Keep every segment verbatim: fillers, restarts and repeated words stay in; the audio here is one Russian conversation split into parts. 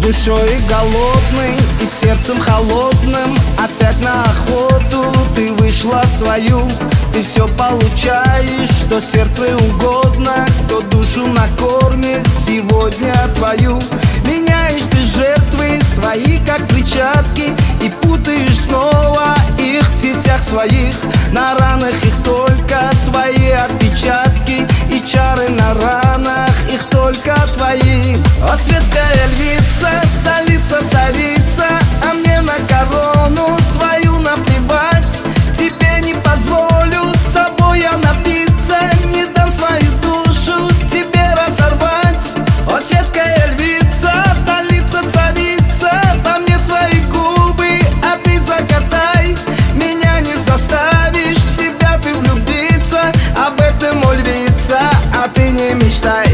душой голодный и сердцем холодным опять на охоту ты вышла свою. Ты все получаешь, что сердцу угодно, кто душу накормит сегодня твою. Меняешь ты жертвы свои, как перчатки, и путаешь снова их в сетях своих. На ранах их только твои отпечатки, и чары на ранах их только твои. О, светская львица, столица, царица, а мне на корону твою наплевать. Тебе не позволю с собой я напиться, не дам свою душу тебе разорвать. О, светская львица, столица, царица, по мне свои губы, а ты закатай. Меня не заставишь, в себя ты влюбиться, об этом, о, львица, а ты не мечтай.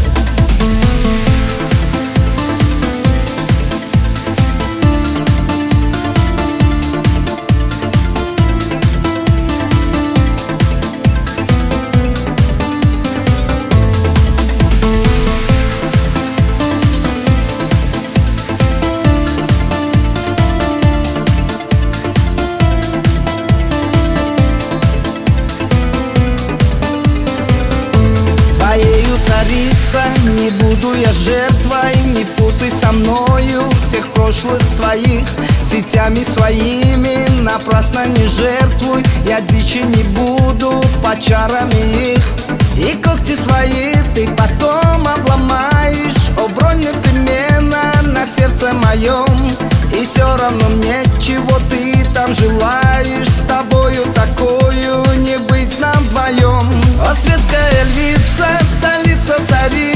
Царица, не буду я жертвой, не путай со мною всех прошлых своих. Сетями своими напрасно не жертвуй, я дичи не буду под чарами их. И когти свои ты потом обломаешь, о, бронь непременно на сердце моем. И все равно мне, чего ты там желаешь, с тобою такою не быть нам вдвоем. О, светская львица, столица, царица,